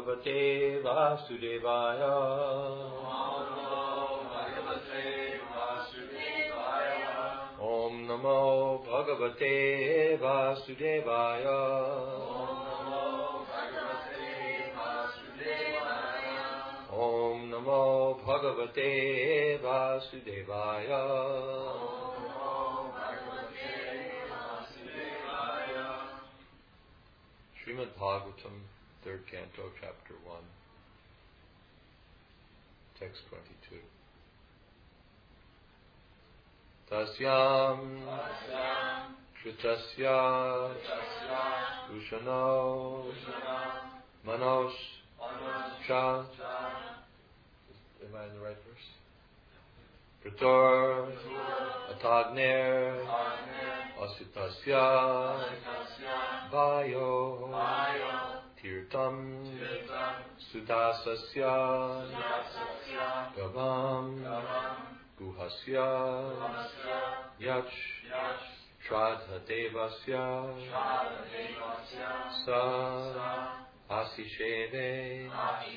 Bhagavate Vasudevaya. Om Namo Bhagavate Vasudevaya. Om Namo Bhagavate Vasudevaya. Srimad Bhagavatam, 3rd Canto, Chapter 1, Text 22. Tasyam Shrutasya Ushano Manos Cha. Am I in the right verse? Prator Atagner Asitasya Vayo Tirtam Sudasasya Gavam Guhasya Yach Shraddha Devasya Sa Asisheve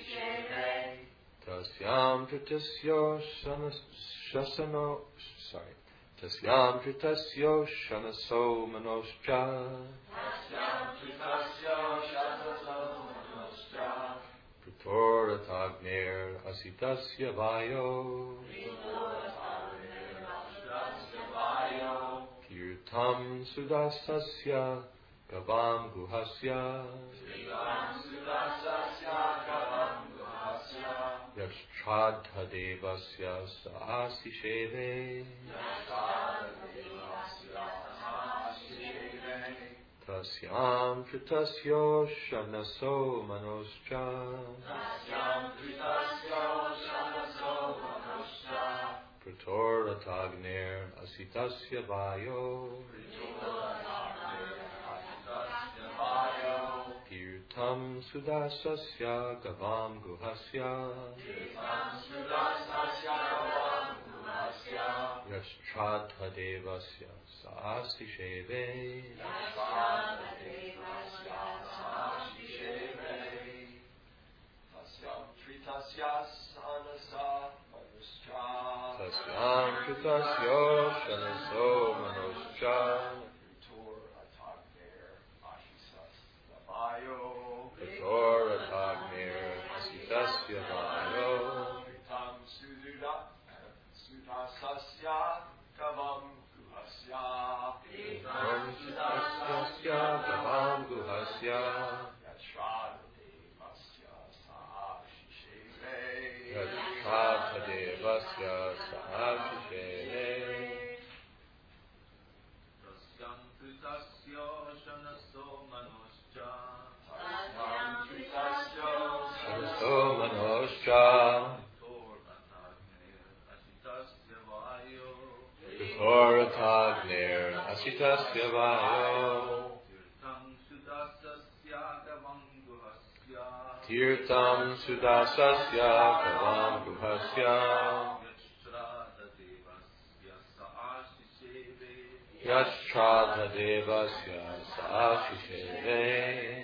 Tasyam Pritasyo Shasano Tasyam Pritasyo Shanaso Manoscha Pratoratagner Asitasya Vayo Kirtam Sudasasya Gavam Guhasya Yashchadha Devasya Saasisheve Tasyam Pritasyo Shanaso Manoscha Pratoratagner Asitasya Vayo Tirtam Sudasasya Gavam Guhasya Yashchadha Devasya Saasisheve Tasyam Kritasya Shanaso Manoscha Pratoratagner Asitasya Vayo Gavam Guhasya Yashchadha Devasya Saasisheve Shanaso Manoscha Pratoratagner Asitasya Vayo Tirtam Sudasasya Gavam Guhasya Yashchadha Devasya Saasisheve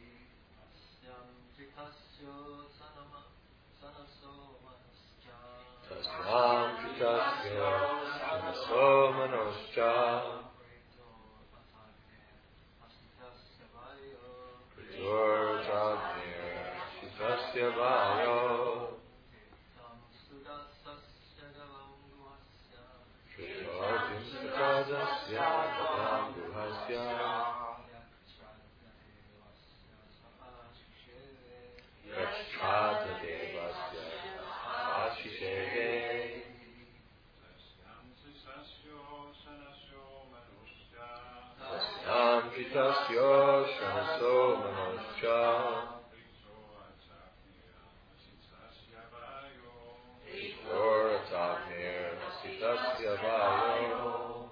Tasyam Pritasya Shanaso Manoscha Pratoratagner Asitasya Vayo Pratortim Sudasasya Gavam Guhasya Yashchadha Devasya Saasisheve Tasyam Pritasya Shanaso Manoscha Pratoratagner Asitasya Vayo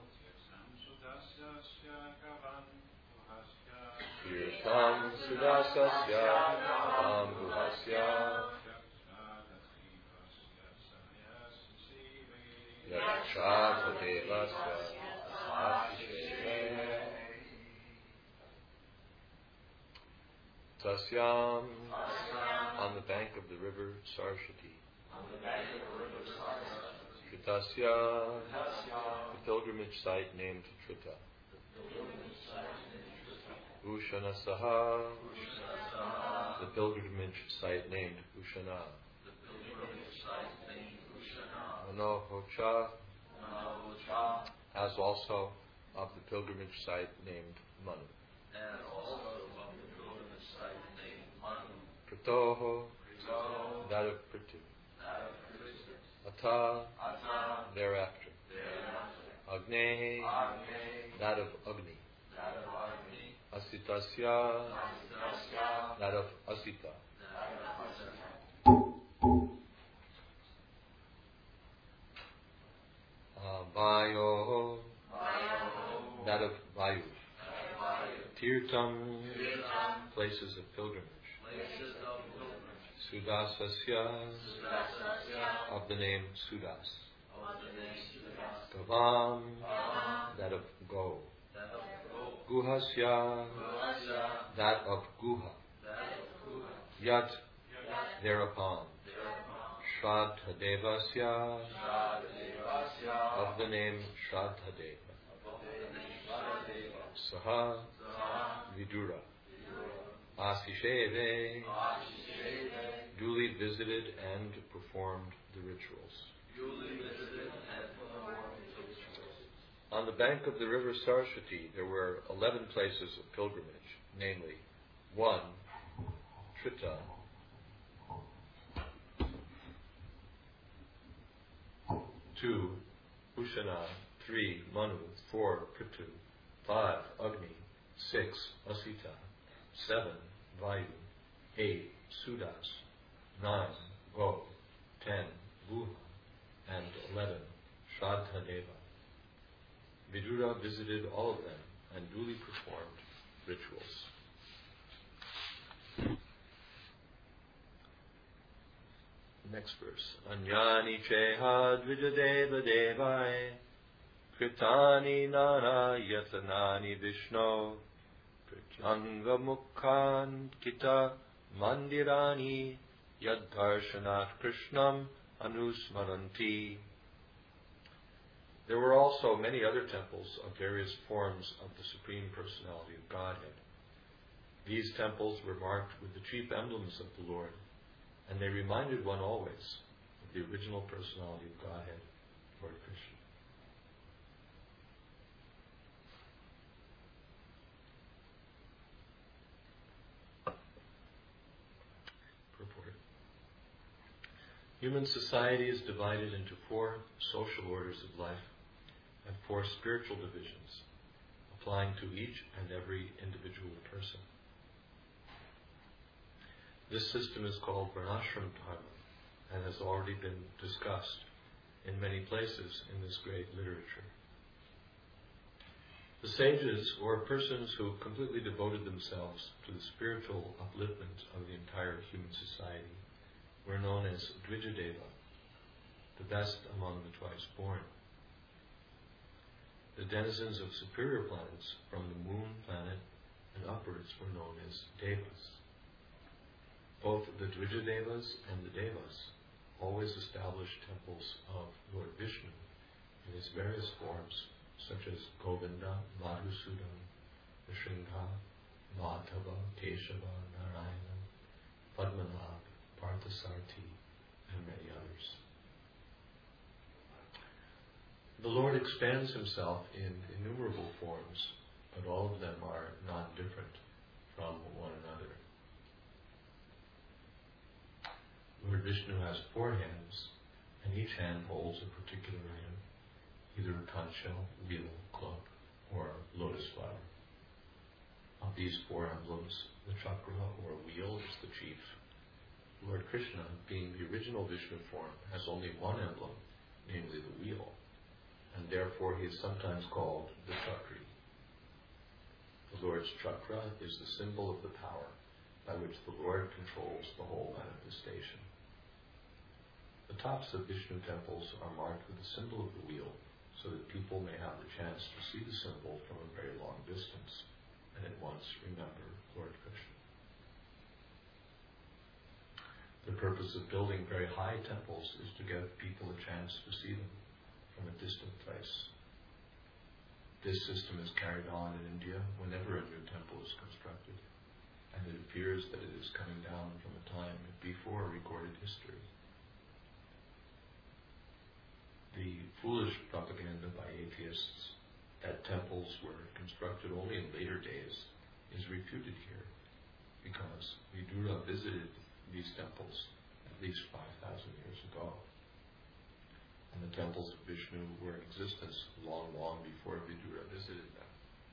Tirtam Sudasasya Gavam Guhasya Yashchadha Devasya Saasisheve Tasyam, on the bank of the river Saraswati. Tritasya, the pilgrimage site named Trita. Ushanasaha, the pilgrimage site named Ushana. Manohocha, as also of the pilgrimage site named Manu. Pratoho, that of Pritu. Ata, thereafter. Agnehe, that of Agni. Asitasya, that of Asita. Vayo, that of Vayu. Tirtam, places of pilgrimage. Sudasasya, of the name Sudas. Gavam, that of Go. Guhasya, that of Guha. Yat, thereupon. Shraddhadevasya, of the name Shraddhadeva. Saha, Vidura. Asisheve, duly visited and performed the rituals. On the bank of the river Saraswati, there were 11 places of pilgrimage, namely 1. Trita, 2. Ushana, 3. Manu, 4. Pritu, 5. Agni, 6. Asita, 7. Vayu, 8. Sudas, 9. Go, 10. Guha, and 11. Shraddhadeva. Vidura visited all of them and duly performed rituals. Next verse. Anyani cheha dvijadeva devai kritani nana yatanani vishno pratyanga mukhan kita mandirani yaddarshanat krishnam anusmaranti. There were also many other temples of various forms of the Supreme Personality of Godhead. These temples were marked with the chief emblems of the Lord, and they reminded one always of the original personality of Godhead, Lord Krishna. Purport. Human society is divided into 4 social orders of life and 4 spiritual divisions, applying to each and every individual person. This system is called Varnashram Dharma and has already been discussed in many places in this great literature. The sages, or persons who completely devoted themselves to the spiritual upliftment of the entire human society, were known as Dvijadeva, the best among the twice born. The denizens of superior planets, from the moon planet and upwards, were known as Devas. Both the Dvijadevas and the Devas always established temples of Lord Vishnu in his various forms, such as Govinda, Madhusudan, Nrsimha, Madhava, Keshava, Narayana, Padmanabh, Parthasarthi, and many others. The Lord expands himself in innumerable forms, but all of them are not different from one another. Lord Vishnu has 4 hands, and each hand holds a particular item, either a conch shell, wheel, club, or lotus flower. Of these 4 emblems, the chakra, or wheel, is the chief. Lord Krishna, being the original Vishnu form, has only one emblem, namely the wheel, and therefore he is sometimes called the Chakri. The Lord's chakra is the symbol of the power by which the Lord controls the whole manifestation. The tops of Vishnu temples are marked with the symbol of the wheel, so that people may have the chance to see the symbol from a very long distance and at once remember Lord Krishna. purpose of building very high temples is to give people a chance to see them from a distant place. This system is carried on in India whenever a new temple is constructed, and it appears that it is coming down from a time before recorded history. The foolish propaganda by atheists that temples were constructed only in later days is refuted here, because Vidura visited these temples at least 5,000 years ago. And the temples of Vishnu were in existence long, long before Vidura visited them.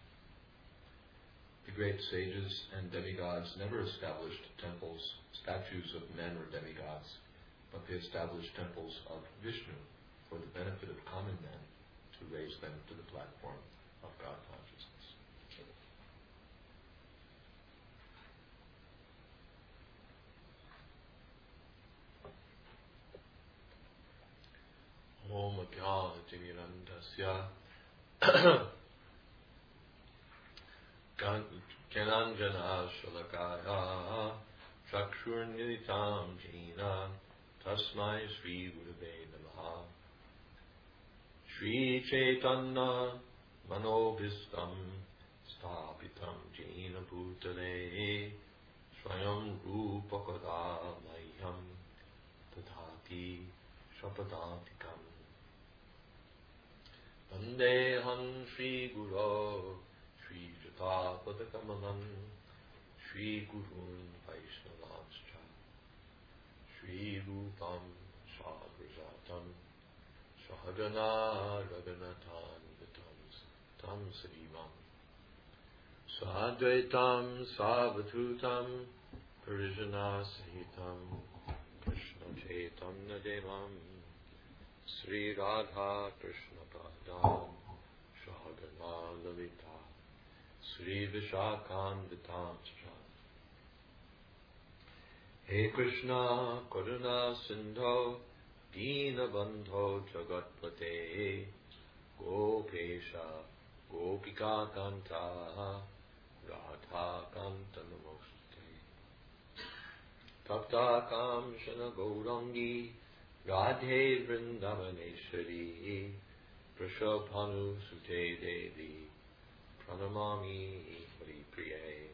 The great sages and demigods never established temples, statues of men or demigods, but they established temples of Vishnu for the benefit of common men, to raise them to the platform of God consciousness. Om Ajnana Kananjana Shalakaya Chakshurnilitam Jina Tasmai Sri Gurave Namaha Sri Chaitanya Manobhistam Sthapitam Jina Bhutale Swayam Rupakada Mayam Tadhati Shapadantikam Vandeham Sri Guru Sri Jatapadakamalam Sri Gurun Vaishnavanscha Sri Rupam Sagrajatam Sahagana Raganathan Vitam Tam Srivam Sadvaitam Savatutam Parijana Sahitam Krishna Chaitanya Devam Sri Radha Krishna Padam Sahagana Lalita Sri Vishakam Vitam He Krishna Karuna Sindho Dina Bandho Jagatpate Gopesha Gopika Kanta Radha Kanta Namaste Tapta Kamshana Gaurangi Radhe Vrindavaneshwari Prashabhanu Sute Devi Pranamami Hari Priye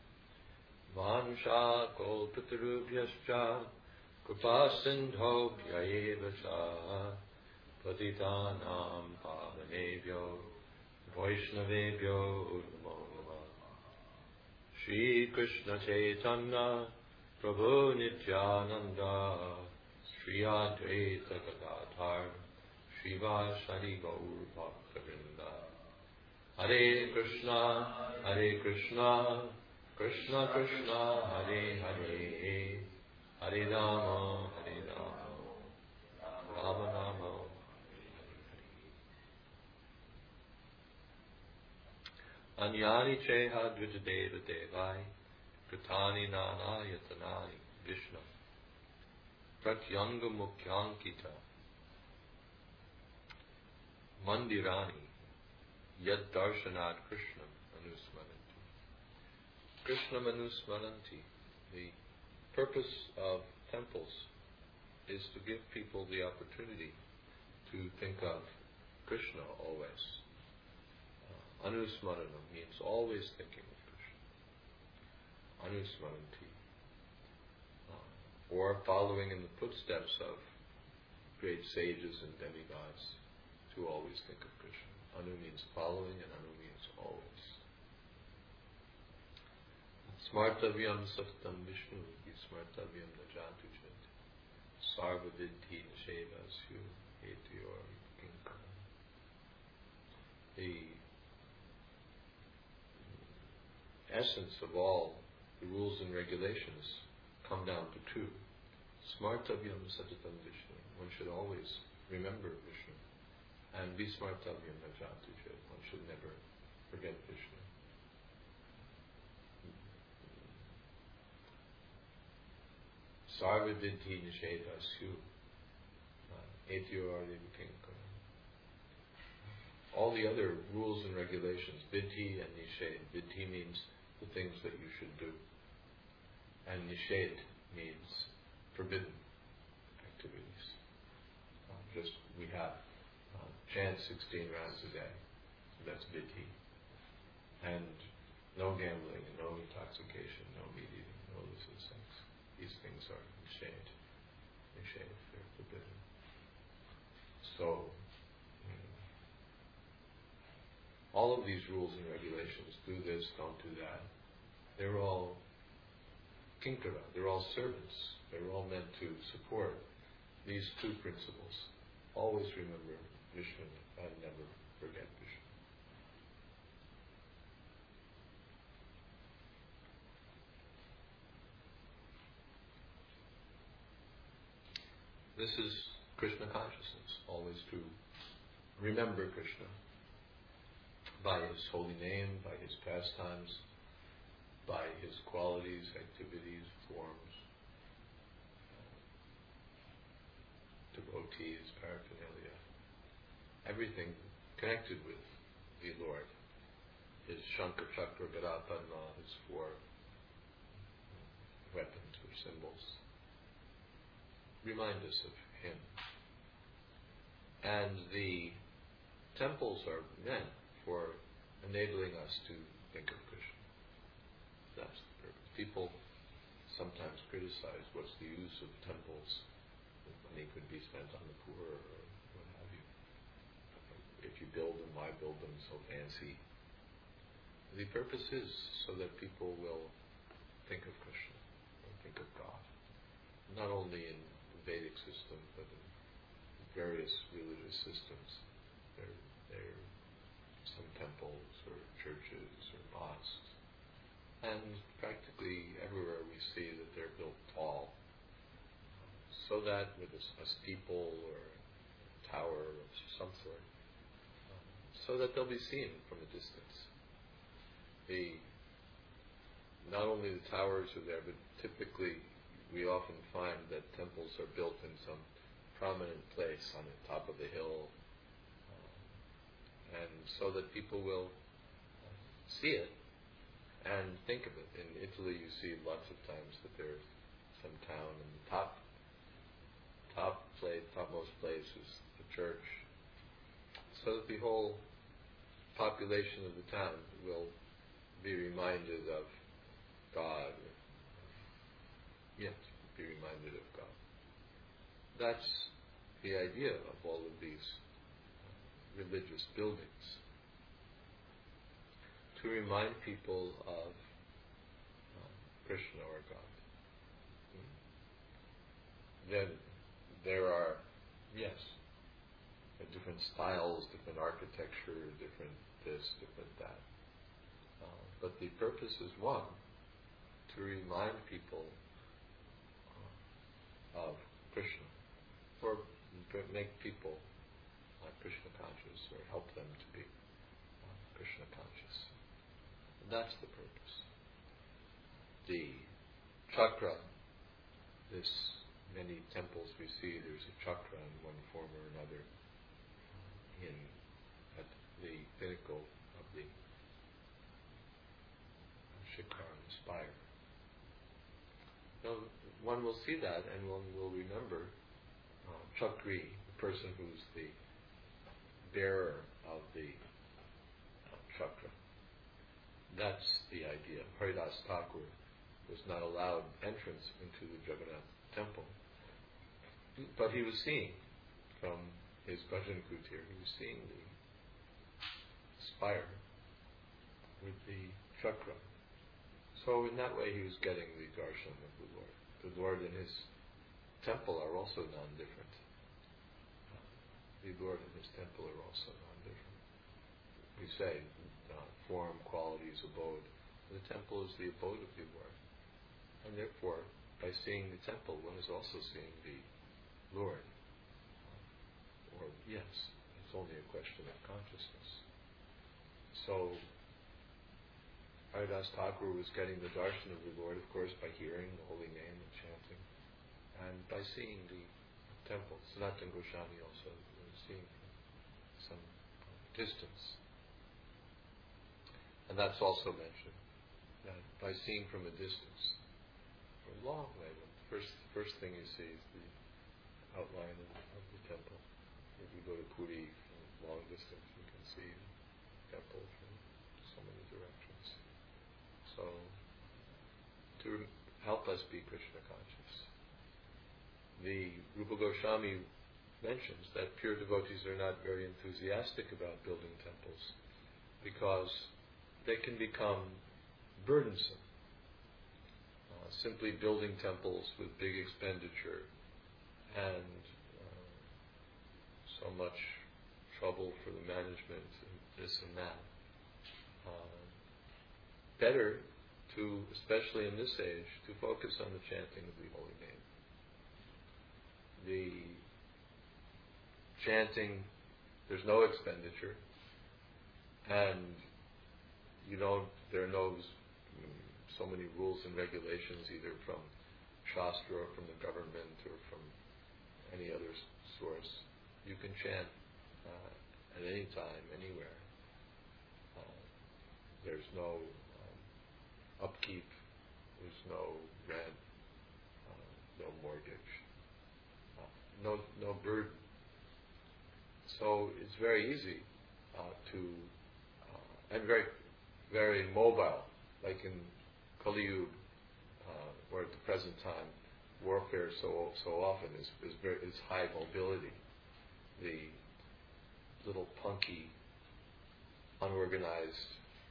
Vansha Kolpatarubhyascha Kripa Sindho Bhyaeva Cha Patitanam Pavanebhyo Vaishnavebhyo Namo Namah Shri Krishna Chaitanya Prabhu Nityananda Shri Advaita Gadadhar Shivasari Gaur Bhaktavinda Hare Krishna Krishna Krishna Hare Hare Hare Rama Rama Rama Anyani Cheha Dvijadeva Devai Kritani Nana Yatanani Vishnu Pratyanga Mukyankita Mandirani Yad Darshanad Krishnam Anusmaranti. Krishnam Anusmaranti. The purpose of temples is to give people the opportunity to think of Krishna always. Anusmaranam means always thinking of Krishna. Anusmaranti. Or following in the footsteps of great sages and demigods to always think of Krishna. Anu means following and Anu means always. Smartavyam Saftam Vishnu Smartavyam Najantu Chit Sarva Vidhi Nasheva Syu Etiyor Kinkam. The essence of all the rules and regulations come down to two. Smartavyam Satatam Vishnu. One should always remember Vishnu. And be Smartavyam Najantu Chit. One should never forget Vishnu. Sarva Vidhi Nisheda Syu Etiyor Kinkam. All the other rules and regulations, Vidhi and Nished. Vidhi means the things that you should do. And Nished means forbidden activities. We have chant 16 rounds a day. That's vidhi. And no gambling, no intoxication, no meat eating, no illicit sex. These things are shade. They're forbidden. So, all of these rules and regulations, do this, don't do that, they're all kinkara, they're all servants. They're all meant to support these two principles. Always remember Vishnu and never forget Vishnu. This is Krishna consciousness, always to remember Krishna by His holy name, by His pastimes, by His qualities, activities, forms, devotees, paraphernalia, everything connected with the Lord. His Shankar Chakra Gada Padma, His 4 weapons or symbols, remind us of Him. And the temples are meant for enabling us to think of Krishna. That's the purpose. People sometimes criticize what's the use of temples. Money could be spent on the poor or what have you. If you build them, why build them so fancy? The purpose is so that people will think of Krishna, or think of God. Not only in the Vedic system, but in various religious systems. There are some temples or churches or mosques. And practically everywhere we see that they're built tall, so that with a steeple or a tower of some sort, so that they'll be seen from a distance. Not only the towers are there, but typically we often find that temples are built in some prominent place on the top of the hill, and so that people will see it and think of it. In Italy you see lots of times that there's some town and the topmost place is the church, so that the whole population of the town will be reminded of God. Yes, be reminded of God. That's the idea of all of these religious buildings. To remind people of Krishna or God. Then there are, different styles, different architecture, different this, different that. But the purpose is one, to remind people of Krishna, or make people Krishna conscious, or help them to be Krishna conscious. That's the purpose. The chakra, this many temples we see, there's a chakra in one form or another at the pinnacle of the Shikhar and spire. Now, one will see that and one will remember Chakri, the person who's the bearer of the chakra. That's the idea. Haridas Thakur was not allowed entrance into the Jagannath temple, but he was seeing from his bhajan kutir, he was seeing the spire with the chakra. So in that way he was getting the darshan of the Lord. The Lord and his temple are also non-different. The Lord and his temple are also non-different. We say form, qualities, abode. The temple is the abode of the Lord. And therefore, by seeing the temple, one is also seeing the Lord. Or, yes, it's only a question of consciousness. So, Haridas Thakur was getting the darshan of the Lord, of course, by hearing the holy name and chanting, and by seeing the temple. Sanatana Goswami also was seeing from some distance. And that's also mentioned, that by seeing from a distance, for a long way, first thing you see is the outline of the temple. If you go to Puri from long distance, you can see the temple from so many directions. So, to help us be Krishna conscious, the Rupa Goswami mentions that pure devotees are not very enthusiastic about building temples because they can become burdensome. Simply building temples with big expenditure and so much trouble for the management and this and that. Better to, especially in this age, to focus on the chanting of the holy name. The chanting, there's no expenditure, and there are no so many rules and regulations either from Shastra or from the government or from any other source. You can chant at any time, anywhere. There's no upkeep, there's no rent, no mortgage, no burden. So it's very easy and very, very mobile, like in Kali Yuga, or at the present time, warfare so often is high mobility. The little punky, unorganized,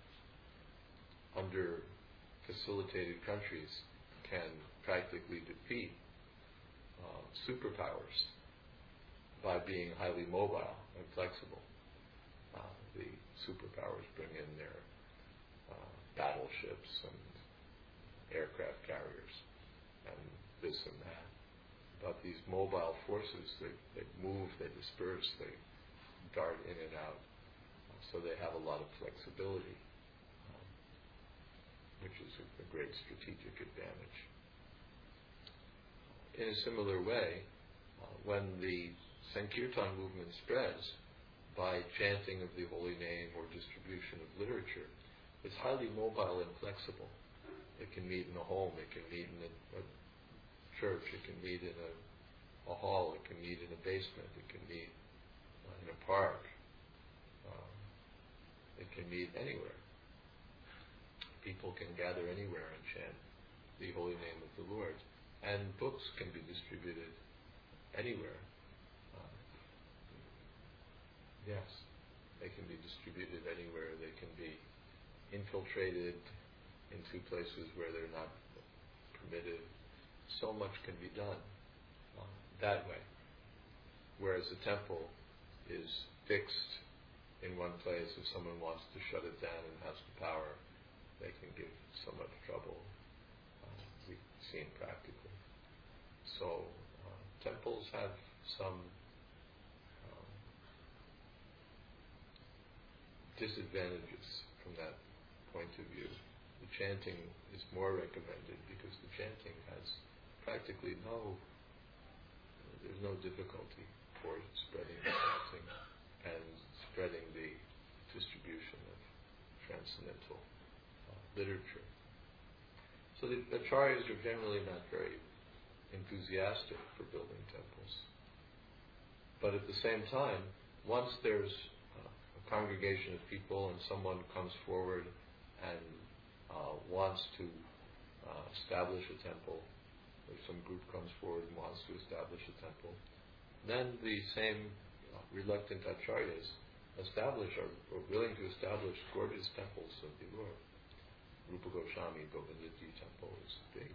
under-facilitated countries can practically defeat superpowers by being highly mobile and flexible. The superpowers bring in their battleships and aircraft carriers and this and that. But these mobile forces, they move, they disperse, they dart in and out. So they have a lot of flexibility, which is a great strategic advantage. In a similar way, when the Sankirtan movement spreads by chanting of the holy name or distribution of literature, it's highly mobile and flexible. It can meet in a home, it can meet in a church, it can meet in a hall, it can meet in a basement, it can meet in a park, it can meet anywhere. People can gather anywhere and chant the holy name of the Lord. And books can be distributed anywhere. Yes, they can be distributed anywhere. They can be infiltrated into places where they're not permitted. So much can be done that way. Whereas a temple is fixed in one place. If someone wants to shut it down and has the power, they can give so much trouble. We've seen practically. So temples have some disadvantages from that point of view. The chanting is more recommended because the chanting has practically there's no difficulty for spreading the chanting and spreading the distribution of transcendental literature. So the acharyas are generally not very enthusiastic for building temples. But at the same time, once there's a congregation of people and someone comes forward and wants to establish a temple, or some group comes forward and wants to establish a temple, then the same reluctant acharyas are willing to establish gorgeous temples of the Lord. Rupa Goswami Govindaji temple is a big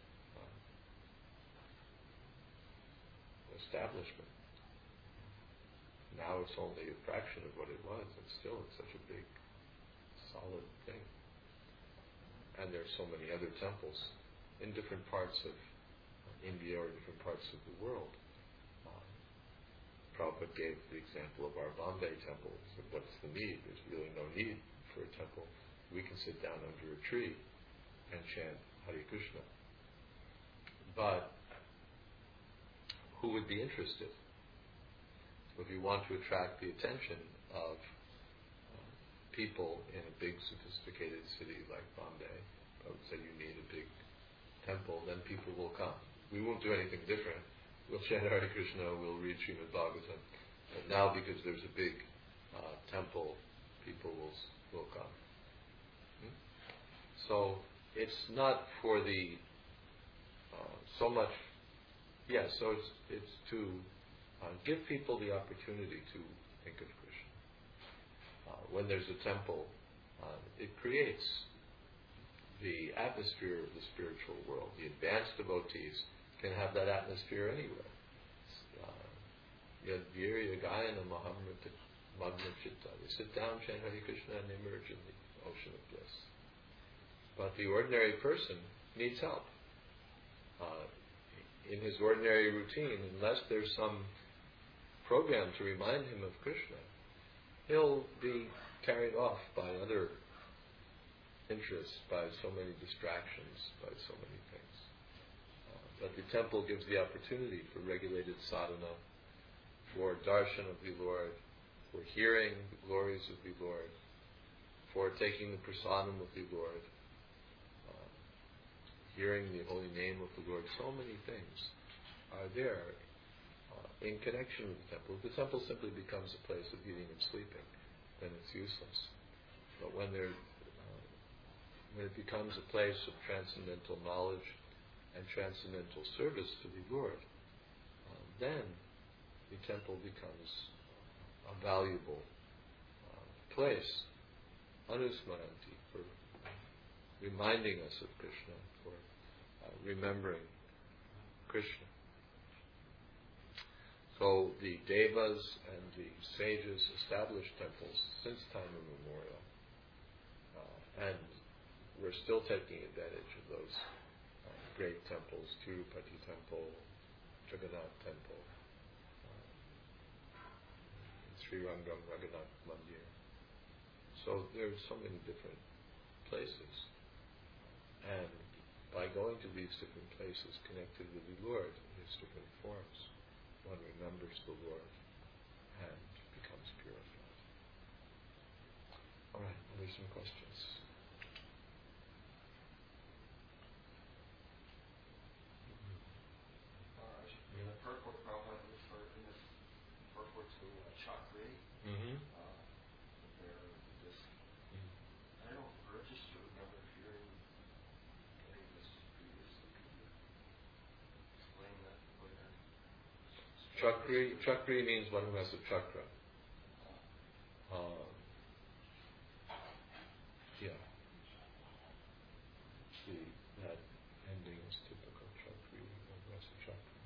establishment. Now it's only a fraction of what it was, and still it's such a big, solid thing. And there are so many other temples in different parts of India or different parts of the world. Prabhupada gave the example of our Bombay temple. So what's the need? There's really no need for a temple. We can sit down under a tree and chant Hare Krishna. But who would be interested? So if you want to attract the attention of people in a big sophisticated city like Bombay, I would say you need a big temple, then people will come. we won't do anything different. We'll chant Hare Krishna, we'll read Srimad Bhagavatam. But now, because there's a big temple, people will come. So it's not for the so much. Yeah, so it's to give people the opportunity to think of Krishna. When there's a temple, it creates the atmosphere of the spiritual world. The advanced devotees can have that atmosphere anywhere. Yadvirya Gayana Mahamrita Magna Chitta. They sit down, chant Hare Krishna, and they emerge in the ocean of bliss. But the ordinary person needs help. In his ordinary routine, unless there's some program to remind him of Krishna, he'll be carried off by other interests, by so many distractions, by so many things. But the temple gives the opportunity for regulated sadhana, for darshan of the Lord, for hearing the glories of the Lord, for taking the prasadam of the Lord, hearing the holy name of the Lord. So many things are there in connection with the temple. If the temple simply becomes a place of eating and sleeping, then it's useless. But when it becomes a place of transcendental knowledge and transcendental service to the Lord, then the temple becomes a valuable place, anusmaranti, for reminding us of Krishna, for remembering Krishna. So the devas and the sages established temples since time immemorial, and we're still taking advantage of those great temples, Tirupati Temple, Jagannath Temple, Sri Rangam Raghunath Mandir. So there's so many different places, and by going to these different places connected with the Lord in his different forms, one remembers the Lord and becomes purified. All right, are there some questions? In the purport, Prabhupada referred in the purport to Chakri. They're just, I don't register, remember hearing this previously. Could you explain that further? Chakri means one who has a chakra. That ending is typical. Chakri, one who has a chakra.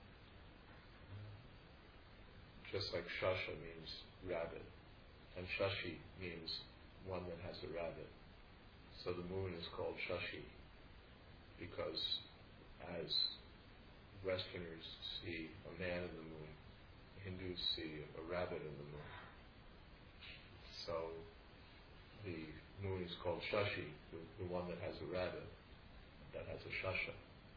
Just like Shasha means rabbit, and Shashi means one that has a rabbit. So the moon is called Shashi because as Westerners see a man in the moon, Hindus see a rabbit in the moon. So the moon is called Shashi, the one that has a rabbit, that has a Shasha,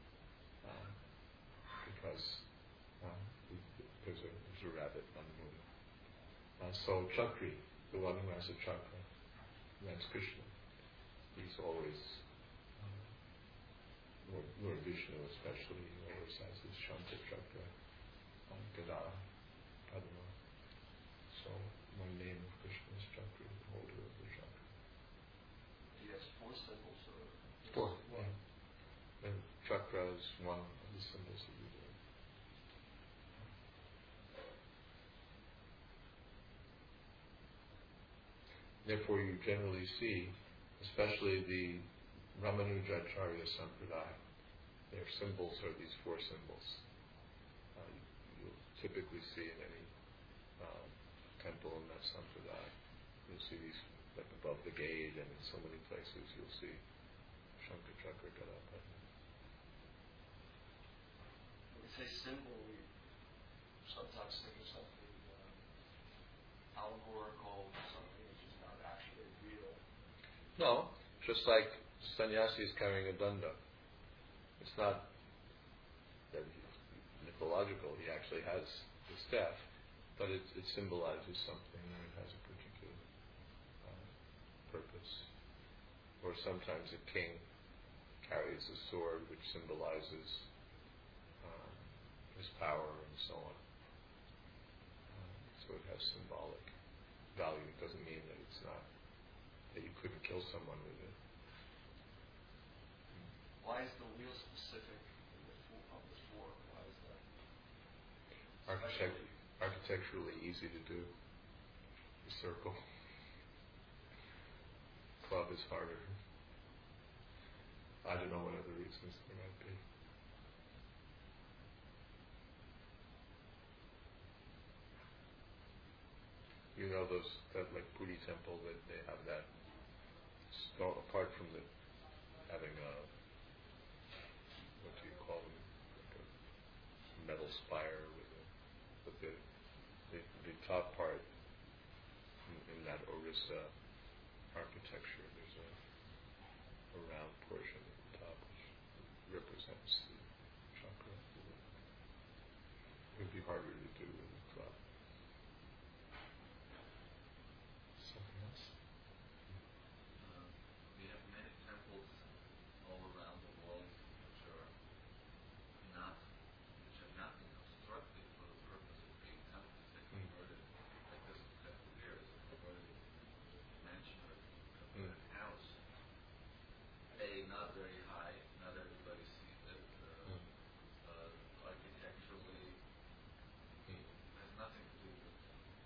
because there's a rabbit on the moon. So Chakri, the one who has a chakra, that's Krishna. He's always, Lord Vishnu especially, he always has his Shankha chakra, Gada, Padma. So one name of Krishna is Chakri, the holder of the chakra. He has four symbols, or Four, yeah. And chakra is one of the symbols of the Lord. Therefore, you generally see, especially the Ramanujacharya Sampradaya, their symbols are these four symbols. You'll typically see in any temple in that Sampradaya, you'll see these, like above the gate, and in so many places you'll see Shankha Chakra Gada Padma. when we say symbol, we sometimes think of something allegorical, something which is not actually real. No, just like sannyasi is carrying a danda. It's not that he's mythological, he actually has the staff, but it symbolizes something, or it has a particular purpose. Or sometimes a king carries a sword which symbolizes his power and so on. So it has symbolic value. It doesn't mean that it's not, that you couldn't kill someone with it. Why is the wheel specific in the of the four? Why is that? Architecturally easy to do. The circle. Club is harder. I don't know what other reasons there might be. You know that like Puri temple that they have that, apart from the having a, what do you call them, like a metal spire with the top part in that Orissa architecture, there's a round portion at the top which represents the chakra. It would be harder to do with a club. Something else? We have many temples all around the world which have not been constructed for the purpose of being temples. They converted, like this temple here is a converted mansion or converted house. Not very high, not everybody sees it. Architecturally, has nothing to do with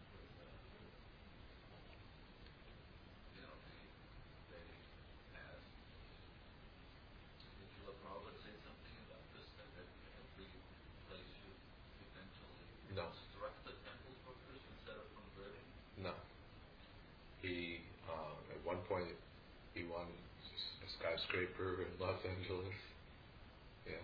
the Vedic past. Did Srila Prabhupada say something about this, that every place should eventually construct the temples for Krishna instead of converting? No. He, at one point, he won a skyscraper in Los Angeles. Yeah.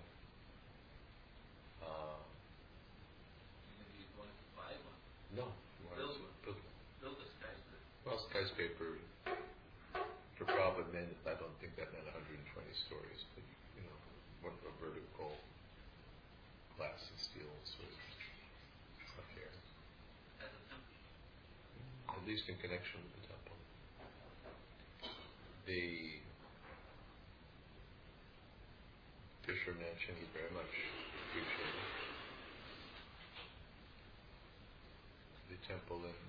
Maybe he's going to buy one. No. Build one. Build a skyscraper. Well, skyscraper for Prabhupada meant, I don't think that meant 120 stories, but what a vertical glass and steel sort of affair. As a temple. At least in connection with the temple. The Fisher Mansion he very much appreciated. The temple in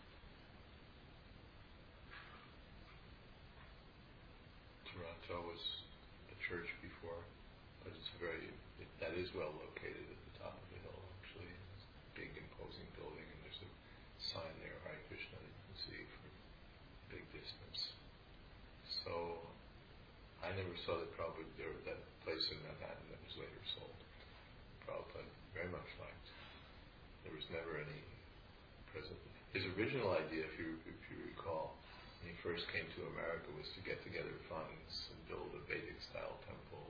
Toronto was a church before, but that is well located at the top of the hill actually. It's a big imposing building and there's a sign there, Hare Krishna, that you can see for a big distance. So I never saw that that place in Manhattan that was later sold. Prabhupada very much liked. There was never any present. His original idea, if you recall, when he first came to America, was to get together funds and build a Vedic style temple,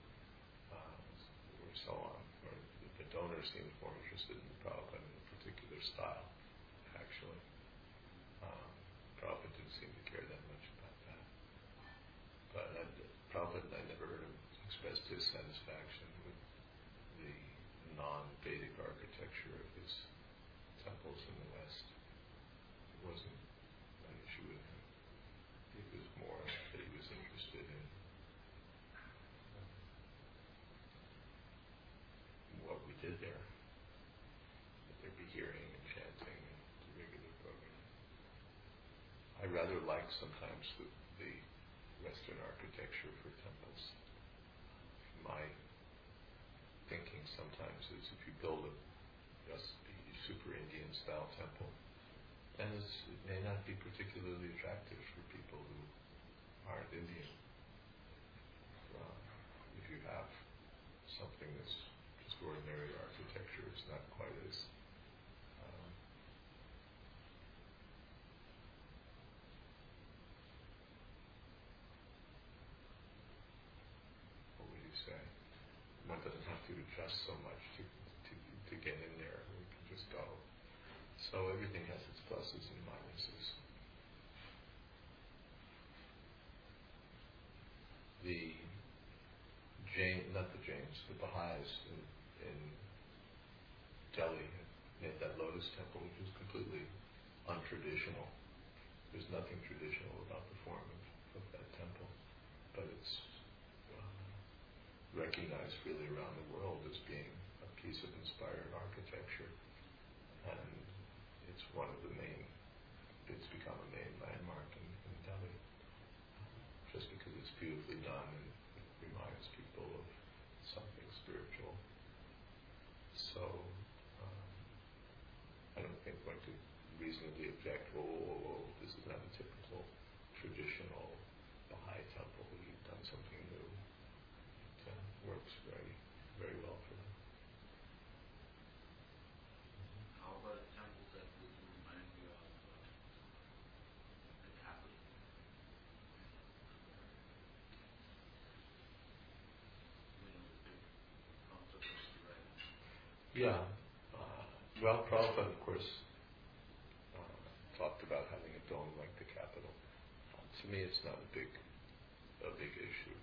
or so on. Or the donors seemed more interested in Prabhupada in a particular style, actually. Prabhupada didn't seem to care that much about that. But Prabhupada, I never heard him express dissatisfaction with the non-Vedic architecture of his temples in the West. It wasn't an issue with him. It was more that he was interested in what we did there. That there'd be hearing and chanting and the regular program. I rather like sometimes the Western architecture for temples. My thinking sometimes is if you build a super Indian style temple, then it may not be particularly attractive for people who aren't Indian. If you have something that's just ordinary architecture, it's not quite as what would you say? One doesn't have to adjust so much to get in there. We can just go. So everything has its pluses and minuses. The Baha'is in Delhi made that lotus temple, which is completely untraditional. There's nothing traditional about the form of that temple, but it's recognized really around the world as being a piece of inspired architecture, and it's become a main landmark in Delhi, just because it's beautifully done and it reminds people of something spiritual. So I don't think one could reasonably object, this is not a typical traditional Baha'i temple, you've done something new. It works very, very well for them. How about a temple that would remind you of the capital? The big controversy right now. Yeah. Well, Prabhupada, of course, talked about having a dome like the Capitol. To me, it's not a big issue.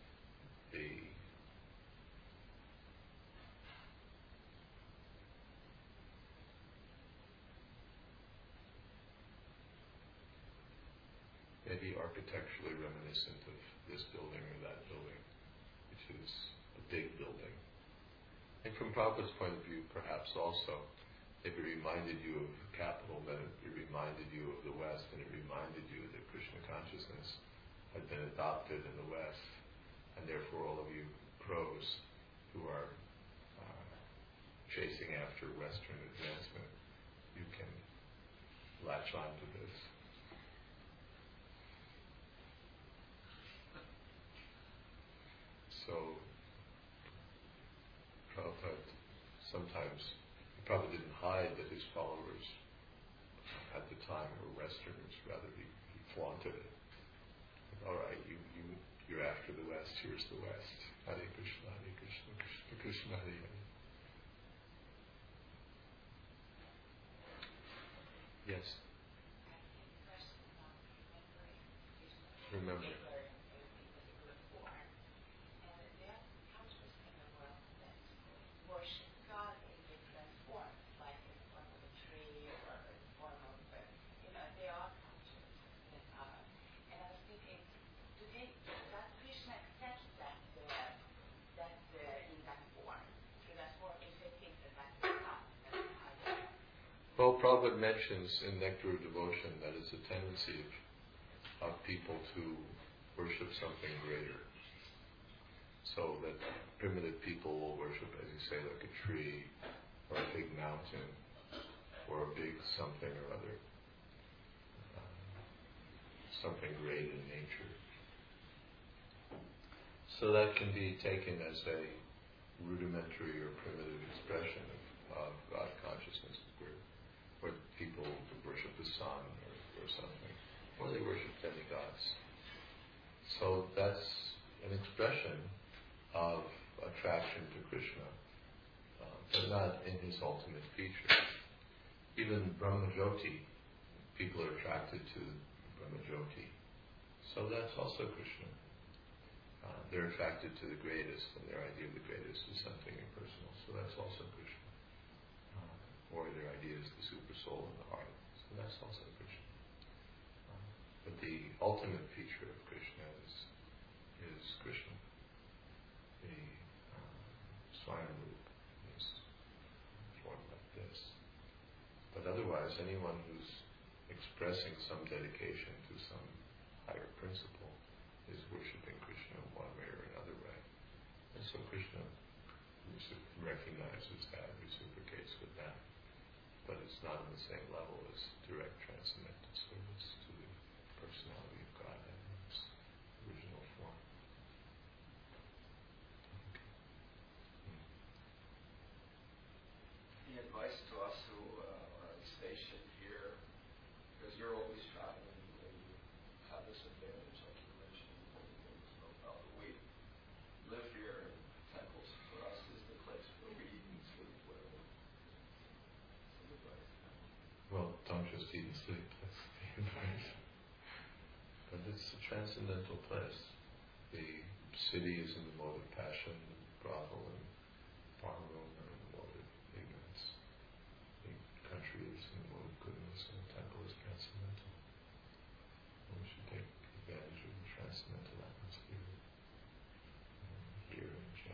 Maybe architecturally reminiscent of this building or that building, which is a big building. And from Prabhupada's point of view, perhaps also, if it reminded you of the capital, then it reminded you of the West, and it reminded you that Krishna consciousness had been adopted in the West, and therefore all of you pros who are chasing after Western advancement, you can latch on to this. So Prabhupada sometimes, he probably didn't hide that his followers at the time were Westerners, rather he flaunted it. All right, you're after the West, here's the West. Hare Krishna, Krishna Krishna, Hare Hare. Yes? Remember. Well, Prabhupada mentions in Nectar of Devotion that it's a tendency of people to worship something greater. So that primitive people will worship, as you say, like a tree, or a big mountain, or a big something or other. Something great in nature. So that can be taken as a rudimentary or primitive expression of God consciousness, where people worship the sun or something, or they worship demigods. So that's an expression of attraction to Krishna, but not in his ultimate feature. Even Brahmajyoti, people are attracted to Brahmajyoti. So that's also Krishna. They're attracted to the greatest, and their idea of the greatest is something impersonal. So that's also Krishna. Or their idea is the super soul in the heart. So that's also Krishna. But the ultimate feature of Krishna is Krishna. The Swayambhuva is formed like this. But otherwise, anyone who's expressing some dedication to some higher principle is worshipping Krishna in one way or another way. And so Krishna recognizes that, reciprocates with that. But it's not on the same level as direct transcendental service to the personality of God in its original form. Any advice to us who are stationed here, because you're always traveling and you have this advantage, like you mentioned, we live here in temples. For us, is the place where we eat and sleep, whatever. Some advice. Well, don't just eat and sleep, that's the advice. But it's a transcendental place. The city is in the mode of passion, brothel and farm room are in the mode of ignorance. The country is in the mode of goodness, and the temple is transcendental. And we should take advantage of the transcendental atmosphere here and chant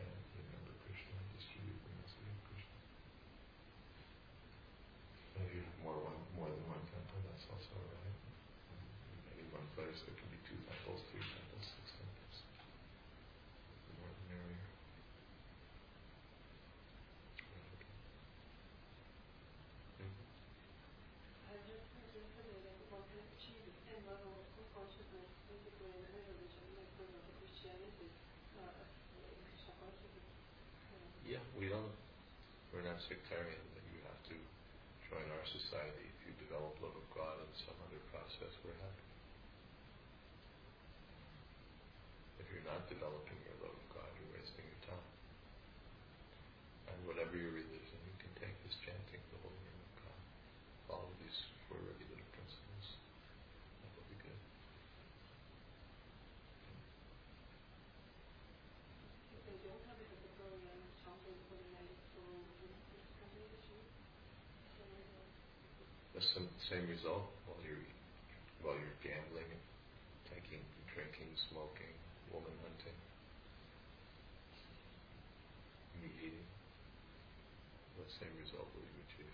Yeah, we're not sectarian that you have to join our society. If you develop love of God in some other process, we're happy. If you're not developing your love of God, you're wasting your time. And whatever your religion, you can take this chanting the holy name of God. Follow these 4 regulative principles. That will be good. If they don't have a typical chanting for the night for this kind of issue, The same result while you're gambling, taking, drinking, smoking, woman hunting, meat eating. What same result will you achieve?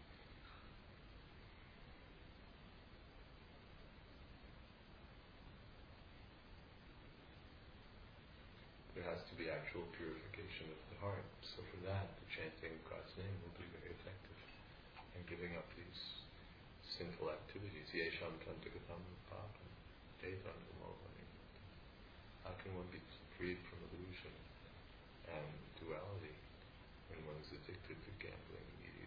There has to be actual purification of the heart. So for that, the chanting of God's name will be very effective. And giving up these sinful activities. Yesham tantagatam papam, devam gamogani. How can one be freed from illusion and duality when one is addicted to gambling, meat